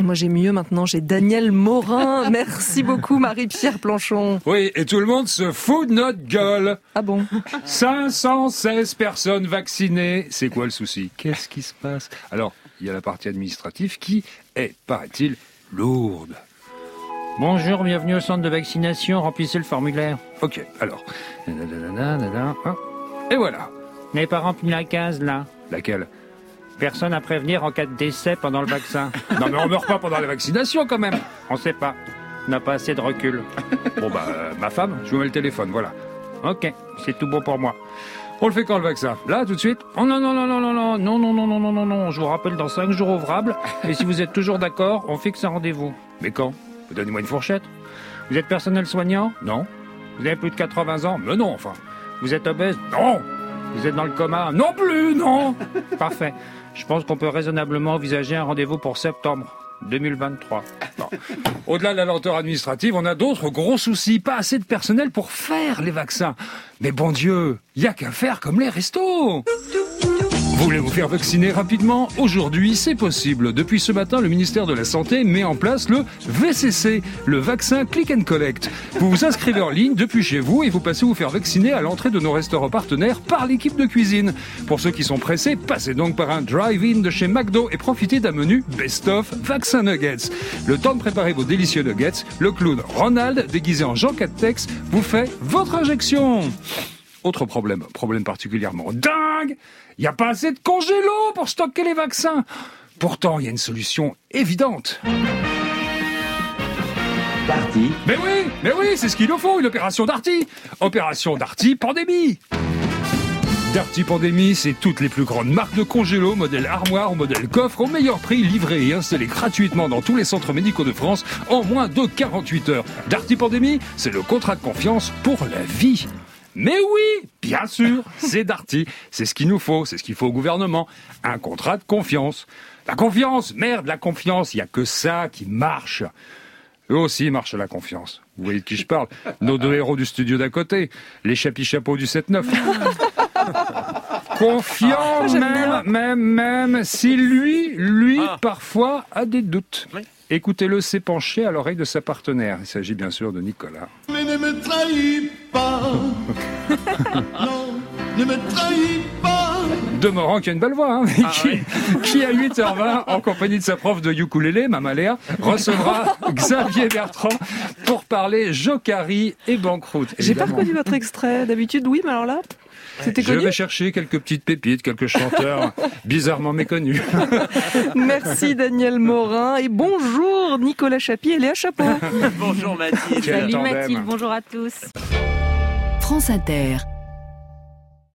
Moi j'ai mieux maintenant, j'ai Daniel Morin. Merci beaucoup Marie-Pierre Planchon. Oui, et tout le monde se fout de notre gueule. Ah bon? 516 personnes vaccinées. C'est quoi le souci? Qu'est-ce qui se passe? Alors, il y a la partie administrative qui est, paraît-il, lourde. Bonjour, bienvenue au centre de vaccination, remplissez le formulaire. Ok, alors. Et voilà. Vous n'avez pas rempli la case, là? Laquelle? Personne à prévenir en cas de décès pendant le vaccin. Non mais on meurt pas pendant la vaccination quand même. On sait pas. On n'a pas assez de recul. Bon ma femme, je vous mets le téléphone, voilà. Ok, c'est tout bon pour moi. On le fait quand le vaccin? Là, tout de suite? Oh non, je vous rappelle dans 5 jours ouvrables, et si vous êtes toujours d'accord, on fixe un rendez-vous. Mais quand? Donnez-moi une fourchette. Vous êtes personnel soignant? Non. Vous avez plus de 80 ans? Mais non, enfin. Vous êtes obèse? Non. Vous êtes dans le coma? Non plus, non. Parfait. Je pense qu'on peut raisonnablement envisager un rendez-vous pour septembre 2023. Bon. Au-delà de la lenteur administrative, on a d'autres gros soucis. Pas assez de personnel pour faire les vaccins. Mais bon Dieu, il y a qu'à faire comme les restos. Vous voulez vous faire vacciner rapidement? Aujourd'hui, c'est possible. Depuis ce matin, le ministère de la Santé met en place le VCC, le vaccin Click and Collect. Vous vous inscrivez en ligne depuis chez vous et vous passez vous faire vacciner à l'entrée de nos restaurants partenaires par l'équipe de cuisine. Pour ceux qui sont pressés, passez donc par un drive-in de chez McDo et profitez d'un menu Best-of Vaccin Nuggets. Le temps de préparer vos délicieux nuggets, le clown Ronald, déguisé en Jean Castex, vous fait votre injection. Autre problème particulièrement dingue, il n'y a pas assez de congélos pour stocker les vaccins. Pourtant, il y a une solution évidente. Darty. Mais oui, c'est ce qu'il nous faut, une opération Darty. Opération Darty Pandémie. Darty Pandémie, c'est toutes les plus grandes marques de congélos, modèle armoire ou modèle coffre, au meilleur prix, livrés et installés gratuitement dans tous les centres médicaux de France en moins de 48 heures. Darty Pandémie, c'est le contrat de confiance pour la vie. Mais oui, bien sûr, c'est Darty. C'est ce qu'il nous faut, c'est ce qu'il faut au gouvernement. Un contrat de confiance. La confiance, merde, la confiance, il n'y a que ça qui marche. Eux aussi marchent à la confiance. Vous voyez de qui je parle? Nos deux héros du studio d'à côté, les chapeaux du 7-9. Confiant, même si lui, parfois, a des doutes. Oui. Écoutez-le s'épancher à l'oreille de sa partenaire. Il s'agit bien sûr de Nicolas. Mais ne me trahis pas. Non, ne me trahis pas. Demorand qui a une belle voix, qui à 8h20, en compagnie de sa prof de ukulélé, Mama Léa, recevra Xavier Bertrand pour parler Jokari et banqueroute. J'ai pas reconnu votre extrait. D'habitude, oui, mais alors là... Je vais chercher quelques petites pépites, quelques chanteurs bizarrement méconnus. Merci Daniel Morin et bonjour Nicolas Chapi et Léa Chapeau. Bonjour Mathilde. Salut Mathilde, bonjour à tous. France Inter.